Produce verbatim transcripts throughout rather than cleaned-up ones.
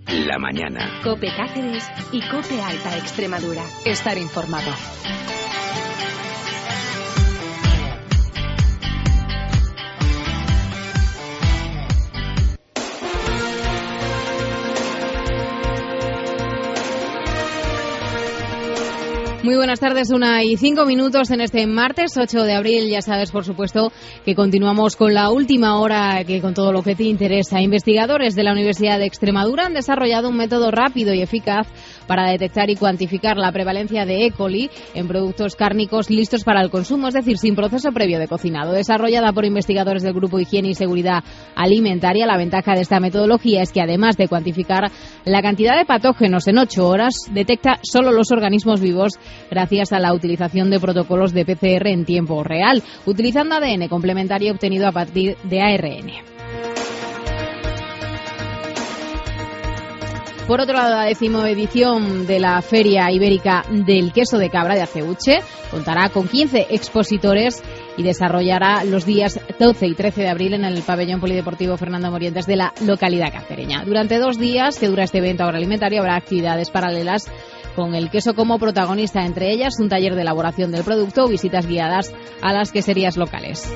La mañana. COPE Cáceres y COPE Alta Extremadura. Estar informado. Muy buenas tardes, una y cinco minutos en este martes ocho de abril. Ya sabes, por supuesto, que continuamos con la última hora, que con todo lo que te interesa. Investigadores de la Universidad de Extremadura han desarrollado un método rápido y eficaz para detectar y cuantificar la prevalencia de E. coli en productos cárnicos listos para el consumo, es decir, sin proceso previo de cocinado. Desarrollada por investigadores del Grupo Higiene y Seguridad Alimentaria, la ventaja de esta metodología es que, además de cuantificar la cantidad de patógenos en ocho horas, detecta solo los organismos vivos gracias a la utilización de protocolos de P C R en tiempo real, utilizando A D N complementario obtenido a partir de A R N. Por otro lado, la décima edición de la Feria Ibérica del Queso de Cabra de Aceuche contará con quince expositores y desarrollará los días doce y trece de abril en el pabellón polideportivo Fernando Morientes de la localidad cacereña. Durante dos días que dura este evento agroalimentario habrá actividades paralelas con el queso como protagonista, entre ellas un taller de elaboración del producto o visitas guiadas a las queserías locales.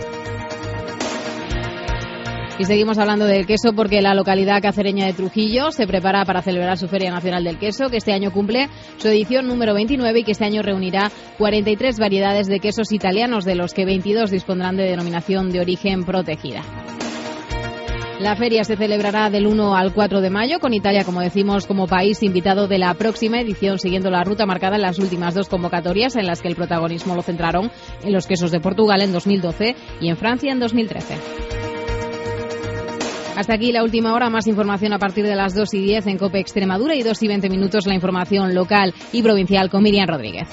Y seguimos hablando del queso porque la localidad cacereña de Trujillo se prepara para celebrar su Feria Nacional del Queso, que este año cumple su edición número veintinueve y que este año reunirá cuarenta y tres variedades de quesos italianos, de los que veintidós dispondrán de denominación de origen protegida. La feria se celebrará del uno al cuatro de mayo, con Italia, como decimos, como país invitado de la próxima edición, siguiendo la ruta marcada en las últimas dos convocatorias, en las que el protagonismo lo centraron en los quesos de Portugal en dos mil doce y en Francia en dos mil trece. Hasta aquí la última hora. Más información a partir de las dos y diez en COPE Extremadura y dos y veinte minutos la información local y provincial con Miriam Rodríguez.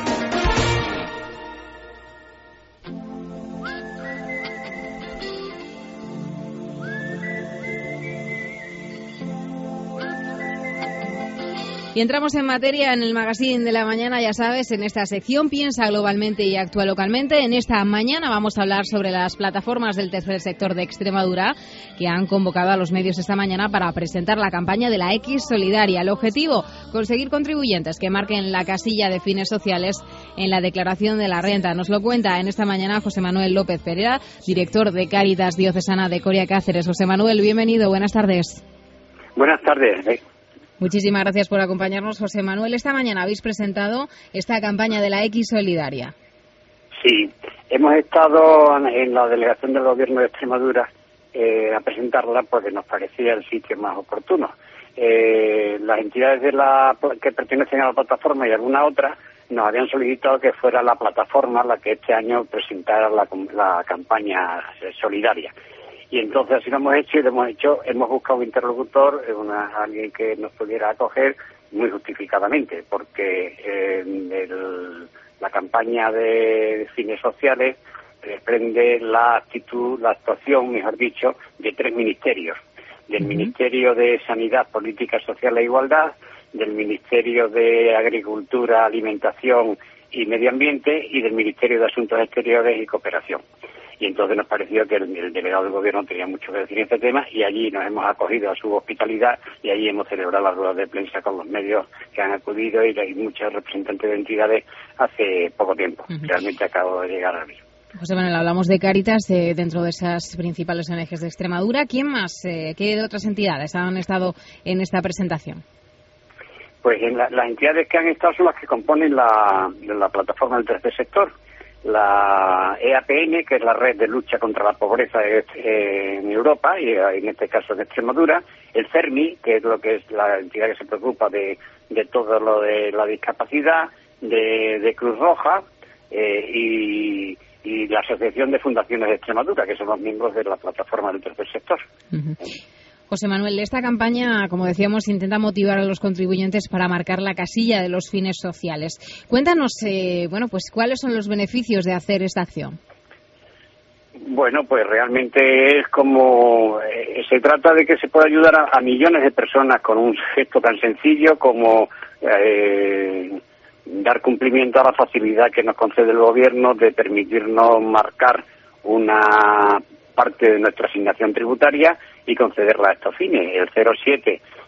Y entramos en materia en el magazine de la mañana, ya sabes, en esta sección Piensa globalmente y actúa localmente. En esta mañana vamos a hablar sobre las plataformas del tercer sector de Extremadura que han convocado a los medios esta mañana para presentar la campaña de la X Solidaria. El objetivo, conseguir contribuyentes que marquen la casilla de fines sociales en la declaración de la renta. Nos lo cuenta en esta mañana José Manuel López Pereira, director de Cáritas Diocesana de Coria Cáceres. José Manuel, bienvenido, buenas tardes. Buenas tardes. Muchísimas gracias por acompañarnos, José Manuel. Esta mañana habéis presentado esta campaña de la X Solidaria. Sí, hemos estado en la delegación del Gobierno de Extremadura eh, a presentarla porque nos parecía el sitio más oportuno. Eh, las entidades de la que pertenecen a la plataforma y alguna otra nos habían solicitado que fuera la plataforma la que este año presentara la, la campaña solidaria. Y entonces así lo hemos hecho y lo hemos hecho, hemos buscado un interlocutor, una, alguien que nos pudiera acoger muy justificadamente, porque eh, el, la campaña de fines sociales desprende la actitud, la actuación, mejor dicho, de tres ministerios. Del uh-huh. Ministerio de Sanidad, Política Social e Igualdad, del Ministerio de Agricultura, Alimentación y Medio Ambiente y del Ministerio de Asuntos Exteriores y Cooperación. Y entonces nos pareció que el, el delegado del gobierno tenía mucho que decir en este tema y allí nos hemos acogido a su hospitalidad y allí hemos celebrado las ruedas de prensa con los medios que han acudido y hay muchos representantes de entidades hace poco tiempo. Uh-huh. Realmente acabo de llegar a mí. José Manuel, hablamos de Cáritas eh, dentro de esas principales O N Ges de Extremadura. ¿Quién más, eh, qué otras entidades han estado en esta presentación? Pues en la, las entidades que han estado son las que componen la, la plataforma del tercer sector. La E A P N, que es la red de lucha contra la pobreza en Europa y en este caso en Extremadura, el CERMI, que es lo que es la entidad que se preocupa de, de todo lo de la discapacidad, de, de Cruz Roja eh, y, y la Asociación de Fundaciones de Extremadura, que son los miembros de la plataforma del tercer sector. Uh-huh. José Manuel, esta campaña, como decíamos, intenta motivar a los contribuyentes para marcar la casilla de los fines sociales. Cuéntanos, eh, bueno, pues cuáles son los beneficios de hacer esta acción. Bueno, pues realmente es como eh, se trata de que se pueda ayudar a, a millones de personas con un gesto tan sencillo como eh, dar cumplimiento a la facilidad que nos concede el gobierno de permitirnos marcar una parte de nuestra asignación tributaria y concederla a estos fines. El cero siete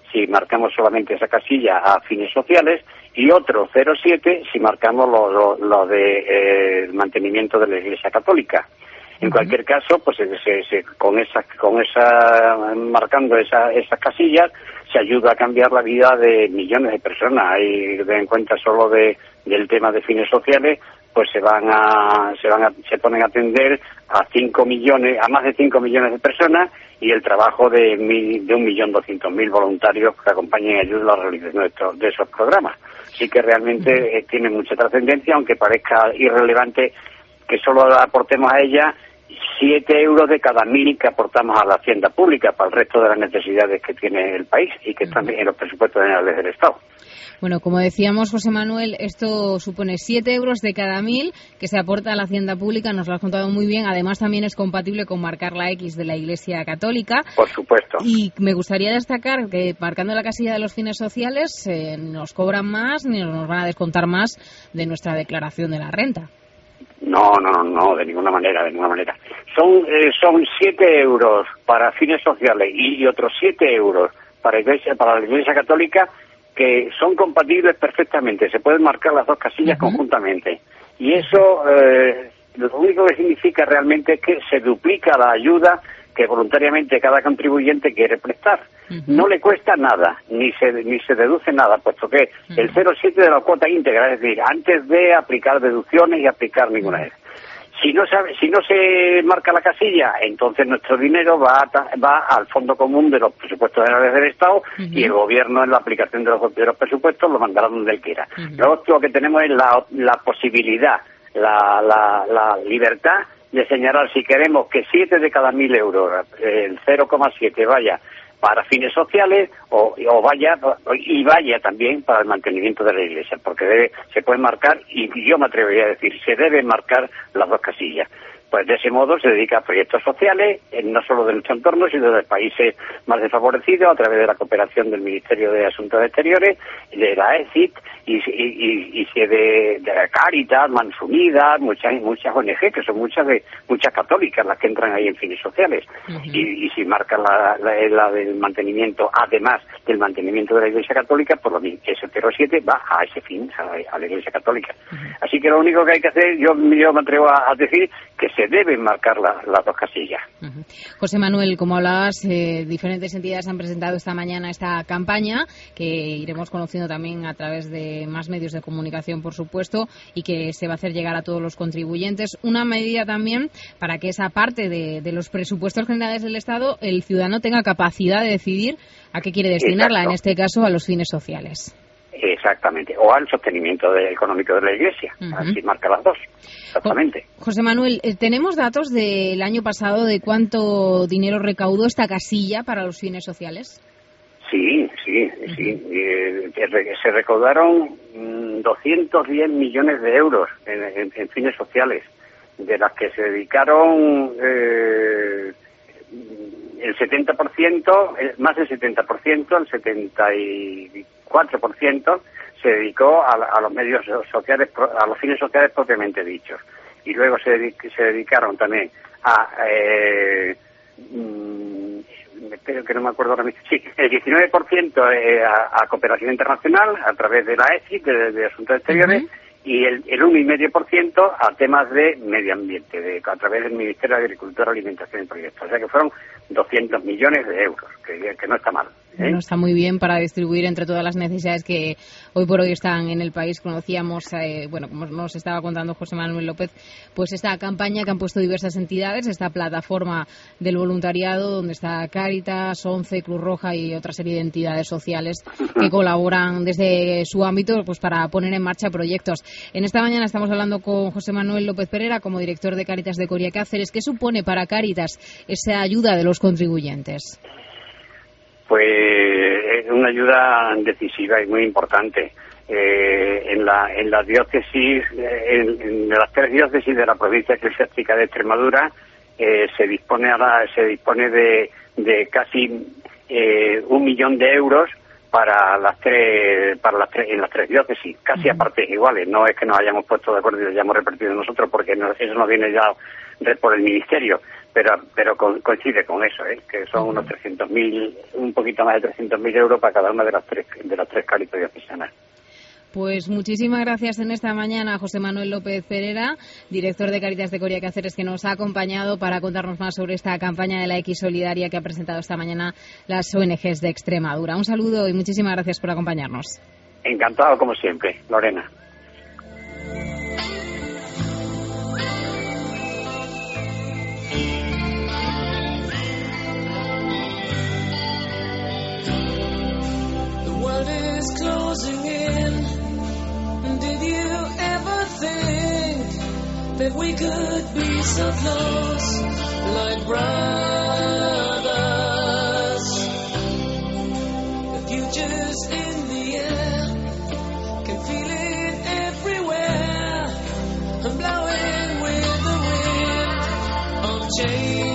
si marcamos solamente esa casilla a fines sociales, y otro cero coma siete si marcamos lo, lo, lo de eh, mantenimiento de la Iglesia Católica. En cualquier caso, pues se, se, se, con esa, con esa, marcando esa, esas casillas, se ayuda a cambiar la vida de millones de personas. Hay que tener en cuenta solo de, del tema de fines sociales, pues se van a, se van a, se ponen a atender a cinco millones, a más de cinco millones de personas, y el trabajo de mil, de un millón doscientos mil voluntarios que acompañan y ayudan a la realización de, estos, de esos programas. Así que realmente eh, tiene mucha trascendencia, aunque parezca irrelevante que solo aportemos a ella siete euros de cada mil que aportamos a la hacienda pública para el resto de las necesidades que tiene el país y que están en los presupuestos generales del Estado. Bueno, como decíamos, José Manuel, esto supone siete euros de cada mil que se aporta a la hacienda pública, nos lo has contado muy bien. Además, también es compatible con marcar la X de la Iglesia Católica. Por supuesto. Y me gustaría destacar que marcando la casilla de los fines sociales eh, nos cobran más ni nos van a descontar más de nuestra declaración de la renta. No, no, no, de ninguna manera, de ninguna manera. Son eh, son siete euros para fines sociales y, y otros siete euros para iglesia, para la Iglesia Católica, que son compatibles perfectamente. Se pueden marcar las dos casillas uh-huh. conjuntamente. Y eso eh, lo único que significa realmente es que se duplica la ayuda que voluntariamente cada contribuyente quiere prestar. Uh-huh. No le cuesta nada, ni se ni se deduce nada, puesto que uh-huh. el cero coma siete de la cuota íntegra, es decir, antes de aplicar deducciones y aplicar ninguna vez. Si no sabe, si no se marca la casilla, entonces nuestro dinero va a, va al fondo común de los presupuestos generales del Estado uh-huh. y el gobierno en la aplicación de los, de los presupuestos lo mandará donde él quiera. Uh-huh. Luego lo que tenemos es la, la posibilidad, la, la, la libertad de señalar si queremos que siete de cada mil euros, el cero coma siete vaya para fines sociales o, o vaya y vaya también para el mantenimiento de la Iglesia, porque debe, se puede marcar, y yo me atrevería a decir, se deben marcar las dos casillas. Pues de ese modo se dedica a proyectos sociales, no solo de nuestro entorno, sino de países más desfavorecidos, a través de la cooperación del Ministerio de Asuntos Exteriores, de la E C I T, y, y, y, y de, de la Cáritas, Manos Unidas, muchas muchas O N G, que son muchas de muchas católicas las que entran ahí en fines sociales. Uh-huh. Y, y si marcan la, la, la del mantenimiento, además del mantenimiento de la Iglesia Católica, por lo mismo, ese cero coma siete va a ese fin, a, a la Iglesia Católica. Uh-huh. Así que lo único que hay que hacer, yo, yo me atrevo a, a decir, que se deben marcar la, las dos casillas. Uh-huh. José Manuel, como hablabas, eh, diferentes entidades han presentado esta mañana esta campaña, que iremos conociendo también a través de más medios de comunicación, por supuesto, y que se va a hacer llegar a todos los contribuyentes. Una medida también para que esa parte de, de los presupuestos generales del Estado, el ciudadano tenga capacidad de decidir a qué quiere destinarla, Exacto. en este caso a los fines sociales. Exactamente, o al sostenimiento de, económico de la Iglesia, uh-huh. así marca las dos, exactamente. José Manuel, ¿tenemos datos del año pasado de cuánto dinero recaudó esta casilla para los fines sociales? Sí, sí, uh-huh. sí, eh, se recaudaron mmm, doscientos diez millones de euros en, en, en fines sociales, de las que se dedicaron eh, el setenta por ciento, más del setenta por ciento, el setenta y cuatro por ciento se dedicó a, a los medios sociales, a los fines sociales propiamente dichos. Y luego se, dedic- se dedicaron también a, eh, mmm, espero que no me acuerdo ahora mismo, sí, el diecinueve por ciento eh, a, a cooperación internacional a través de la E C I, de, de Asuntos Exteriores, uh-huh. y el, el uno coma cinco por ciento a temas de medio ambiente, de, a través del Ministerio de Agricultura, Alimentación y Proyectos. O sea que fueron doscientos millones de euros, que, que no está mal. ¿eh? No está muy bien para distribuir entre todas las necesidades que hoy por hoy están en el país. Conocíamos, eh, bueno, como nos estaba contando José Manuel López, pues esta campaña que han puesto diversas entidades, esta plataforma del voluntariado, donde está Cáritas, ONCE, Cruz Roja y otra serie de entidades sociales que colaboran desde su ámbito pues para poner en marcha proyectos. En esta mañana estamos hablando con José Manuel López Pereira, como director de Cáritas de Coria Cáceres. ¿Qué supone para Cáritas esa ayuda de los contribuyentes? Pues es una ayuda decisiva y muy importante. Eh, en la en la diócesis, en, en las tres diócesis de la provincia eclesiástica de Extremadura, eh, se dispone ahora, se dispone de, de casi eh, un millón de euros para las tres, para las tres, en las tres diócesis, casi uh-huh. a partes iguales. No es que nos hayamos puesto de acuerdo y lo hayamos repartido nosotros, porque no, eso no viene ya por el ministerio, pero pero co- coincide con eso, ¿eh? Que son unos trescientos mil, un poquito más de trescientos mil euros para cada una de las tres de las tres Cáritas diocesanas. Pues muchísimas gracias en esta mañana a José Manuel López Pereira, director de Cáritas de Coria Cáceres, que nos ha acompañado para contarnos más sobre esta campaña de la X Solidaria que ha presentado esta mañana las O N Ges de Extremadura. Un saludo y muchísimas gracias por acompañarnos. Encantado como siempre, Lorena. The world is closing in. Did you ever think that we could be so close, like brothers? The future's in the air, can feel it everywhere. I'm blowing with the wind of change.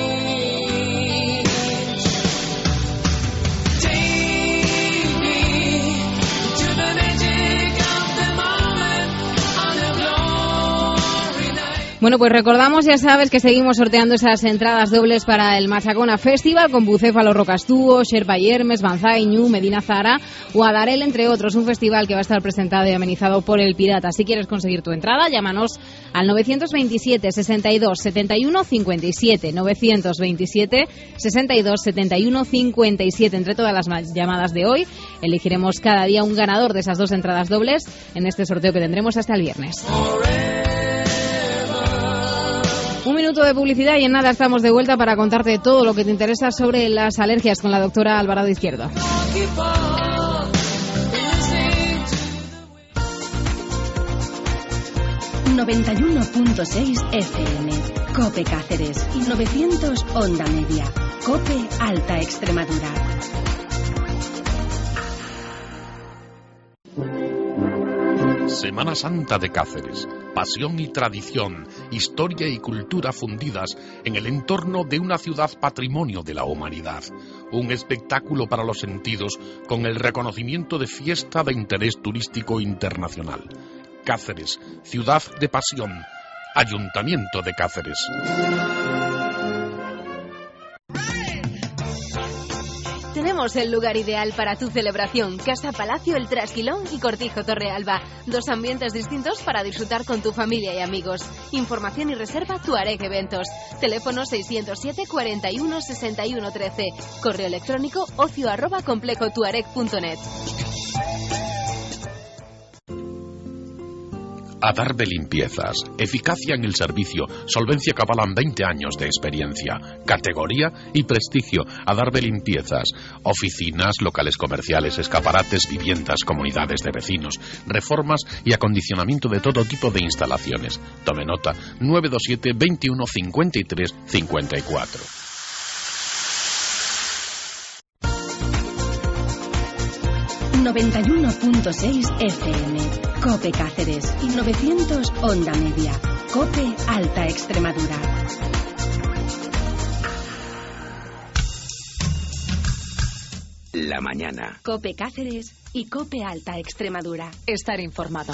Take me to the magic of the moment on a glory night. Bueno, pues recordamos, ya sabes, que seguimos sorteando esas entradas dobles para el Machacona Festival con Bucéfalo Rocastúo, Sherpa y Hermes, Banzai, Ñu, Medina Zara o Adarel, entre otros. Un festival que va a estar presentado y amenizado por El Pirata. Si quieres conseguir tu entrada, llámanos al novecientos veintisiete, sesenta y dos, setenta y uno, cincuenta y siete. novecientos veintisiete, sesenta y dos, setenta y uno, cincuenta y siete. Entre todas las llamadas de hoy, elegiremos cada día un ganador de esas dos entradas dobles en este sorteo que tendremos hasta el viernes. Un minuto de publicidad y en nada estamos de vuelta para contarte todo lo que te interesa sobre las alergias con la doctora Alvarado Izquierdo. noventa y uno punto seis F M, COPE Cáceres, y novecientos Onda Media, COPE Alta Extremadura. Semana Santa de Cáceres. Pasión y tradición, historia y cultura fundidas en el entorno de una ciudad patrimonio de la humanidad. Un espectáculo para los sentidos con el reconocimiento de fiesta de interés turístico internacional. Cáceres, ciudad de pasión. Ayuntamiento de Cáceres. Tenemos el lugar ideal para tu celebración. Casa Palacio El Trasquilón y Cortijo Torrealba. Dos ambientes distintos para disfrutar con tu familia y amigos. Información y reserva Tuareg Eventos. Teléfono seiscientos siete, cuarenta y uno, sesenta y uno, trece. Correo electrónico ocio arroba complejotuareg punto net. Adarve Limpiezas. Eficacia en el servicio. Solvencia que avalan veinte años de experiencia. Categoría y prestigio. Adarve Limpiezas. Oficinas, locales comerciales, escaparates, viviendas, comunidades de vecinos, reformas y acondicionamiento de todo tipo de instalaciones. Tome nota. nueve dos siete, veintiuno, cincuenta y tres, cincuenta y cuatro. noventa y uno punto seis F M, COPE Cáceres, y novecientos Onda Media, COPE Alta Extremadura. La mañana. COPE Cáceres y COPE Alta Extremadura. Estar informado.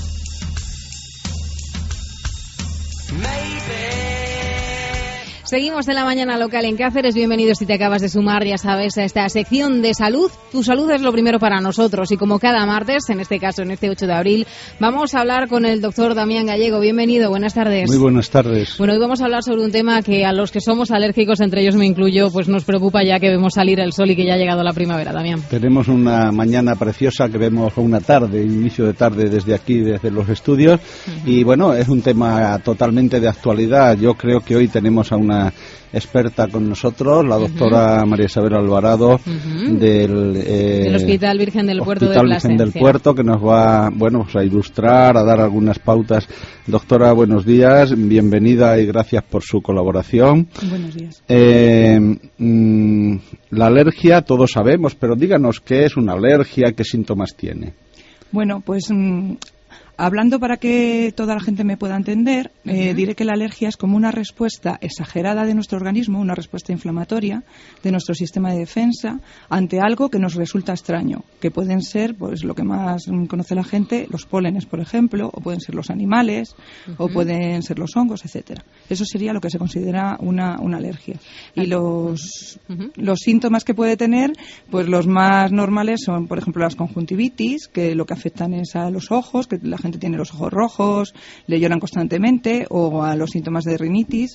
Seguimos en la mañana local en Cáceres. Bienvenidos si te acabas de sumar, ya sabes, a esta sección de salud. Tu salud es lo primero para nosotros y como cada martes, en este caso, en este ocho de abril, vamos a hablar con el doctor Damián Gallego. Bienvenido, buenas tardes. Muy buenas tardes. Bueno, hoy vamos a hablar sobre un tema que a los que somos alérgicos, entre ellos me incluyo, pues nos preocupa ya que vemos salir el sol y que ya ha llegado la primavera, Damián. Tenemos una mañana preciosa que vemos, una tarde, inicio de tarde desde aquí, desde los estudios, uh-huh. Y bueno, es un tema totalmente de actualidad. Yo creo que hoy tenemos a una experta con nosotros, la doctora uh-huh. María Isabel Alvarado, uh-huh. del, eh, del Hospital Virgen del Puerto Hospital de Virgen Plasencia. del Puerto, que nos va, bueno, pues a ilustrar, a dar algunas pautas. Doctora, buenos días, bienvenida y gracias por su colaboración. Buenos días. Eh, mmm, la alergia, todos sabemos, pero díganos qué es una alergia, qué síntomas tiene. Bueno, pues mmm, Hablando para que toda la gente me pueda entender, eh, uh-huh. diré que la alergia es como una respuesta exagerada de nuestro organismo, una respuesta inflamatoria de nuestro sistema de defensa ante algo que nos resulta extraño, que pueden ser, pues lo que más conoce la gente, los pólenes, por ejemplo, o pueden ser los animales, uh-huh. o pueden ser los hongos, etcétera. Eso sería lo que se considera una, una alergia. Y los, uh-huh. los síntomas que puede tener, pues los más normales son, por ejemplo, las conjuntivitis, que lo que afectan es a los ojos, que la gente tiene los ojos rojos, le lloran constantemente, o a los síntomas de rinitis,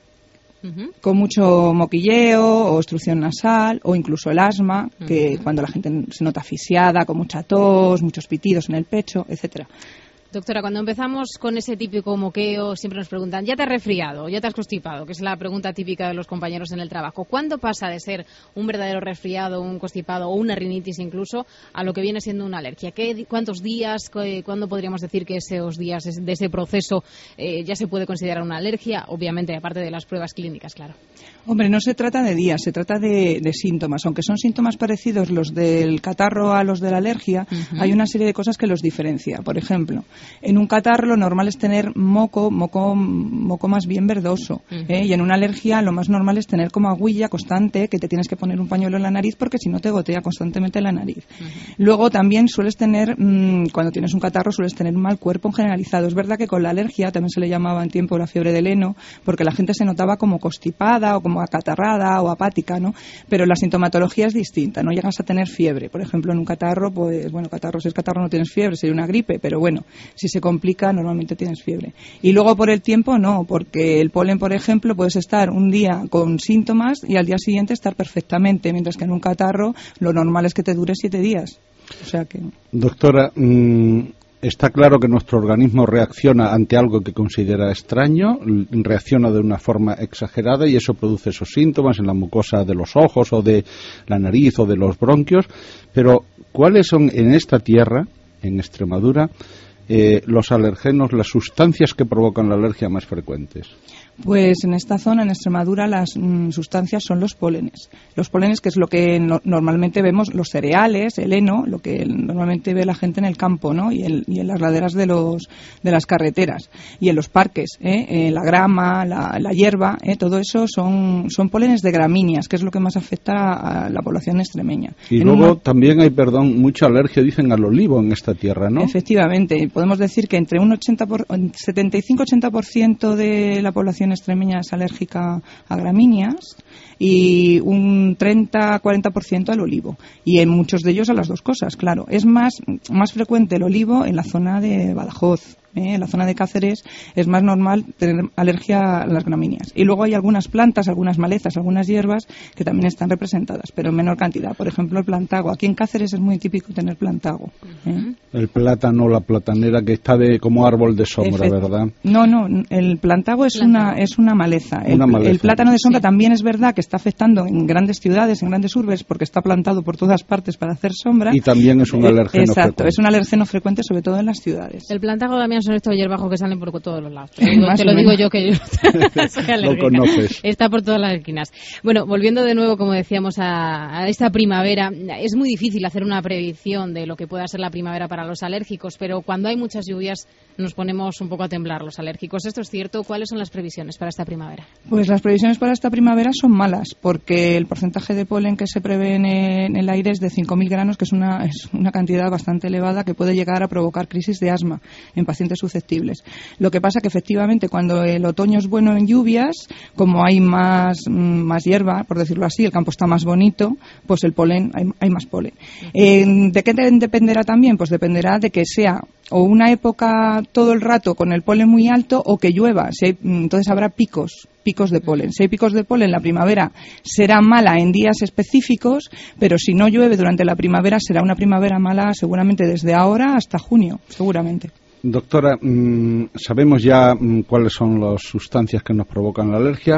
uh-huh. con mucho moquilleo o obstrucción nasal, o incluso el asma, uh-huh. que cuando la gente se nota asfixiada, con mucha tos, muchos pitidos en el pecho, etcétera. Doctora, cuando empezamos con ese típico moqueo, siempre nos preguntan, ¿ya te has resfriado? ¿Ya te has constipado? Que es la pregunta típica de los compañeros en el trabajo. ¿Cuándo pasa de ser un verdadero resfriado, un constipado o una rinitis incluso a lo que viene siendo una alergia? ¿Qué, ¿Cuántos días, qué, cuándo podríamos decir que esos días de ese proceso eh, ya se puede considerar una alergia? Obviamente, aparte de las pruebas clínicas, claro. Hombre, no se trata de días, se trata de, de síntomas. Aunque son síntomas parecidos los del catarro a los de la alergia, uh-huh. hay una serie de cosas que los diferencia. Por ejemplo, en un catarro lo normal es tener moco, moco, moco más bien verdoso, uh-huh. ¿eh? Y en una alergia lo más normal es tener como agüilla constante, que te tienes que poner un pañuelo en la nariz porque si no te gotea constantemente la nariz. Uh-huh. Luego también sueles tener, mmm, cuando tienes un catarro sueles tener un mal cuerpo generalizado. Es verdad que con la alergia también se le llamaba en tiempo la fiebre del heno, porque la gente se notaba como constipada o como acatarrada o apática, ¿no? Pero la sintomatología es distinta, no llegas a tener fiebre. Por ejemplo, en un catarro, pues bueno, catarro, si es catarro no tienes fiebre, sería una gripe, pero bueno, si se complica, normalmente tienes fiebre. Y luego por el tiempo, no, porque el polen, por ejemplo, puedes estar un día con síntomas y al día siguiente estar perfectamente, mientras que en un catarro lo normal es que te dure siete días. O sea que... Doctora, mmm, está claro que nuestro organismo reacciona ante algo que considera extraño, reacciona de una forma exagerada y eso produce esos síntomas en la mucosa de los ojos o de la nariz o de los bronquios. Pero, ¿cuáles son en esta tierra, en Extremadura, Eh, los alergenos, las sustancias que provocan la alergia más frecuentes? Pues en esta zona, en Extremadura, las mm, sustancias son los pólenes. Los pólenes, que es lo que no, normalmente vemos, los cereales, el heno, lo que normalmente ve la gente en el campo, ¿no? Y, el, y en las laderas de los de las carreteras y en los parques, ¿eh? Eh, la grama, la, la hierba, ¿eh? Todo eso son son pólenes de gramíneas, que es lo que más afecta a la población extremeña. Y en luego una... también hay, perdón, mucha alergia, dicen, al olivo en esta tierra, ¿no? Efectivamente, podemos decir que entre un ochenta por, setenta y cinco a ochenta por ciento de la población extremeña es alérgica a gramíneas y un treinta a cuarenta por ciento al olivo, y en muchos de ellos a las dos cosas, claro. Es más, más frecuente el olivo en la zona de Badajoz. ¿Eh? En la zona de Cáceres es más normal tener alergia a las gramíneas. Y luego hay algunas plantas, algunas malezas, algunas hierbas que también están representadas, pero en menor cantidad. Por ejemplo, el plantago. Aquí en Cáceres es muy típico tener plantago. ¿Eh? El plátano, la platanera, que está de como árbol de sombra, Efect- ¿verdad? No, no. El plantago es Plantago. una es una maleza. El, Una maleza. el plátano de sombra Sí. también es verdad que está afectando en grandes ciudades, en grandes urbes, porque está plantado por todas partes para hacer sombra. Y también es un Eh, alérgeno Exacto, frecuente. es un alergeno frecuente, sobre todo en las ciudades. El plantago también son estos hierbajos que salen por todos los lados. Te lo digo, Más te o lo digo menos. yo, que yo soy alérgica. Lo conoces. Está por todas las esquinas. Bueno, volviendo de nuevo, como decíamos, a, a esta primavera, es muy difícil hacer una predicción de lo que pueda ser la primavera para los alérgicos, pero cuando hay muchas lluvias nos ponemos un poco a temblar los alérgicos. ¿Esto es cierto? ¿Cuáles son las previsiones para esta primavera? Pues las previsiones para esta primavera son malas, porque el porcentaje de polen que se prevé en, en el aire es de cinco mil granos, que es una, es una cantidad bastante elevada que puede llegar a provocar crisis de asma en pacientes susceptibles. Lo que pasa que efectivamente cuando el otoño es bueno en lluvias, como hay más, más hierba, por decirlo así, el campo está más bonito, pues el polen, hay, hay más polen. Eh, ¿De qué dependerá también? Pues dependerá de que sea o una época todo el rato con el polen muy alto o que llueva. Si hay, entonces habrá picos, picos de polen. Si hay picos de polen, la primavera será mala en días específicos, pero si no llueve durante la primavera, será una primavera mala seguramente desde ahora hasta junio, seguramente. Doctora, mmm, sabemos ya mmm, cuáles son las sustancias que nos provocan la alergia,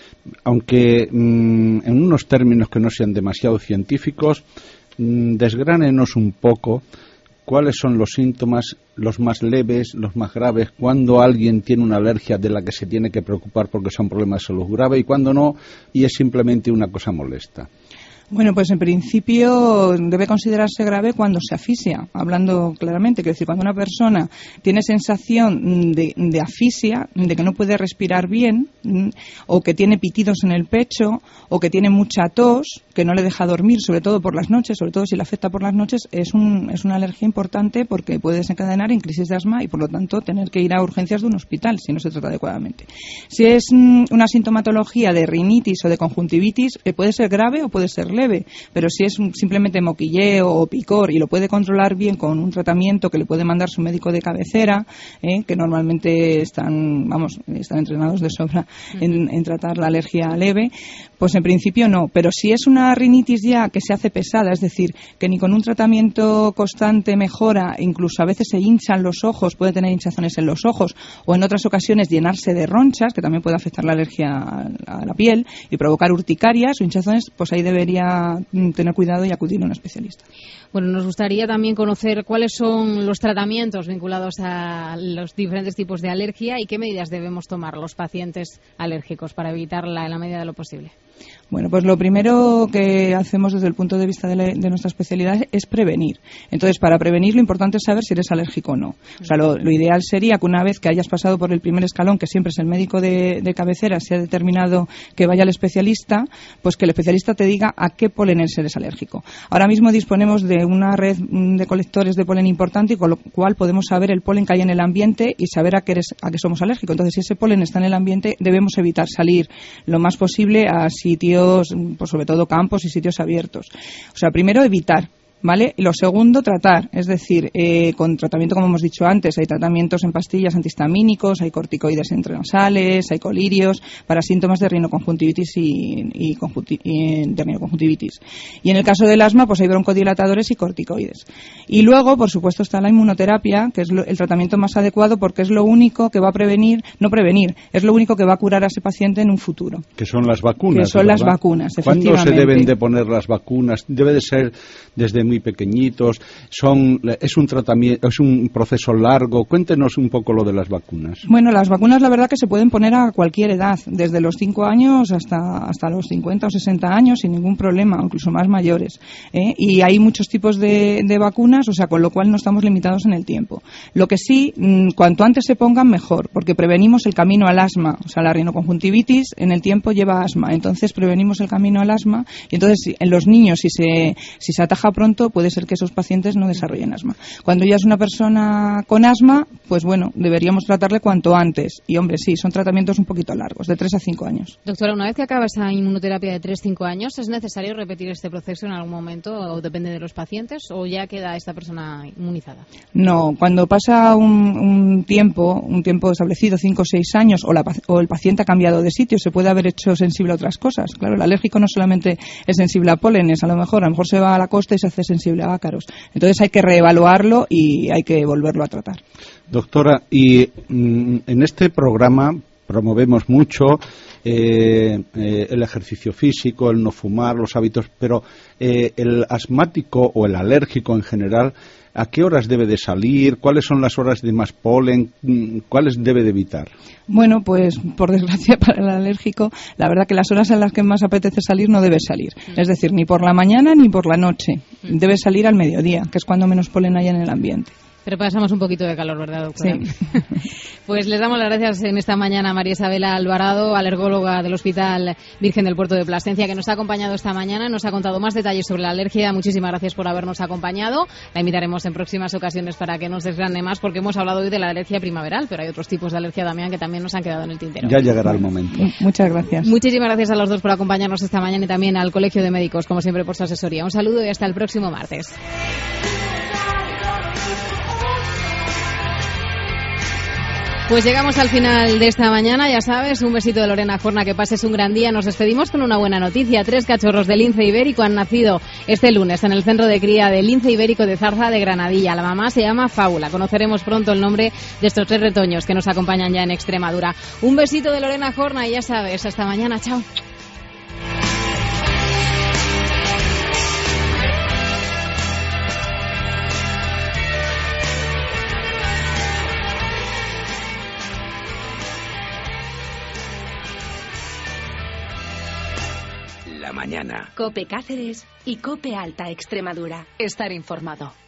aunque mmm, en unos términos que no sean demasiado científicos, mmm, desgránenos un poco cuáles son los síntomas, los más leves, los más graves, cuando alguien tiene una alergia de la que se tiene que preocupar porque son problemas de salud grave y cuando no, y es simplemente una cosa molesta. Bueno, pues en principio debe considerarse grave cuando se asfixia, hablando claramente. Quiero decir, cuando una persona tiene sensación de, de asfixia, de que no puede respirar bien, o que tiene pitidos en el pecho, o que tiene mucha tos, que no le deja dormir, sobre todo por las noches, sobre todo si le afecta por las noches, es, un, es una alergia importante porque puede desencadenar en crisis de asma y, por lo tanto, tener que ir a urgencias de un hospital si no se trata adecuadamente. Si es una sintomatología de rinitis o de conjuntivitis, puede ser grave o puede ser leve, pero si es simplemente moquilleo o picor y lo puede controlar bien con un tratamiento que le puede mandar su médico de cabecera, eh, que normalmente están, vamos, están entrenados de sobra en, en tratar la alergia leve, pues en principio no. Pero si es una rinitis ya que se hace pesada, es decir, que ni con un tratamiento constante mejora, incluso a veces se hinchan los ojos, puede tener hinchazones en los ojos, o en otras ocasiones llenarse de ronchas, que también puede afectar la alergia a la piel y provocar urticarias o hinchazones, pues ahí debería tener cuidado y acudir a un especialista. Bueno, nos gustaría también conocer cuáles son los tratamientos vinculados a los diferentes tipos de alergia y qué medidas debemos tomar los pacientes alérgicos para evitarla en la medida de lo posible. Bueno, pues lo primero que hacemos desde el punto de vista de, la, de nuestra especialidad es prevenir. Entonces, para prevenir lo importante es saber si eres alérgico o no. O sea, lo, lo ideal sería que una vez que hayas pasado por el primer escalón, que siempre es el médico de, de cabecera, se ha determinado que vaya al especialista, pues que el especialista te diga a qué polenes eres alérgico. Ahora mismo disponemos de una red de colectores de polen importante y con lo cual podemos saber el polen que hay en el ambiente y saber a qué, eres, a qué somos alérgicos. Entonces, si ese polen está en el ambiente, debemos evitar salir lo más posible a sitios, pues sobre todo campos y sitios abiertos. O sea, primero evitar, ¿vale? Y lo segundo, tratar, es decir, eh, con tratamiento, como hemos dicho antes, hay tratamientos en pastillas antihistamínicos, hay corticoides intranasales, hay colirios para síntomas de rinoconjuntivitis y, y, conjunti- y de rinoconjuntivitis. Y en el caso del asma, pues hay broncodilatadores y corticoides. Y luego, por supuesto, está la inmunoterapia, que es lo, el tratamiento más adecuado porque es lo único que va a prevenir, no prevenir, es lo único que va a curar a ese paciente en un futuro. Que son las vacunas. Que son ¿verdad? las vacunas, efectivamente. ¿Cuándo se deben de poner las vacunas? Debe de ser desde muy pequeñitos, son es un tratamiento, es un proceso largo. Cuéntenos un poco lo de las vacunas. Bueno, las vacunas la verdad que se pueden poner a cualquier edad, desde los cinco años hasta hasta los cincuenta o sesenta años sin ningún problema, incluso más mayores, ¿eh? Y hay muchos tipos de, de vacunas, o sea, con lo cual no estamos limitados en el tiempo. Lo que sí, cuanto antes se pongan mejor, porque prevenimos el camino al asma, o sea, la rinoconjuntivitis en el tiempo lleva asma, entonces prevenimos el camino al asma y entonces en los niños si se si se ataja pronto puede ser que esos pacientes no desarrollen asma. Cuando ya es una persona con asma, pues bueno, deberíamos tratarle cuanto antes. Y hombre, sí, son tratamientos un poquito largos, de tres a cinco años. Doctora, una vez que acaba esa inmunoterapia de tres a cinco años, ¿es necesario repetir este proceso en algún momento o depende de los pacientes o ya queda esta persona inmunizada? No, cuando pasa un, un tiempo, un tiempo establecido, cinco o seis años, o, la, o el paciente ha cambiado de sitio, se puede haber hecho sensible a otras cosas. Claro, el alérgico no solamente es sensible a pólenes, a lo mejor, a lo mejor se va a la costa y se hace sensible a ácaros. Entonces hay que reevaluarlo y hay que volverlo a tratar. Doctora, y mm, en este programa promovemos mucho eh, eh, el ejercicio físico, el no fumar, los hábitos, pero eh, el asmático o el alérgico en general, ¿a qué horas debe de salir? ¿Cuáles son las horas de más polen? ¿Cuáles debe de evitar? Bueno, pues por desgracia para el alérgico, la verdad que las horas en las que más apetece salir no debe salir. Es decir, ni por la mañana ni por la noche. Debe salir al mediodía, que es cuando menos polen hay en el ambiente. Pero pasamos un poquito de calor, ¿verdad, doctora? Sí. Pues les damos las gracias en esta mañana a María Isabela Alvarado, alergóloga del Hospital Virgen del Puerto de Plasencia, que nos ha acompañado esta mañana, nos ha contado más detalles sobre la alergia. Muchísimas gracias por habernos acompañado. La invitaremos en próximas ocasiones para que nos desgrane más, porque hemos hablado hoy de la alergia primaveral, pero hay otros tipos de alergia, Damián, que también nos han quedado en el tintero. Ya llegará el momento. Muchas gracias. Muchísimas gracias a los dos por acompañarnos esta mañana y también al Colegio de Médicos, como siempre, por su asesoría. Un saludo y hasta el próximo martes. Pues llegamos al final de esta mañana, ya sabes, un besito de Lorena Jorna, que pases un gran día. Nos despedimos con una buena noticia. Tres cachorros de lince ibérico han nacido este lunes en el centro de cría de lince ibérico de Zarza de Granadilla. La mamá se llama Fábula. Conoceremos pronto el nombre de estos tres retoños que nos acompañan ya en Extremadura. Un besito de Lorena Jorna y ya sabes, hasta mañana, chao. La mañana. Cope Cáceres y Cope Alta Extremadura. Estar informado.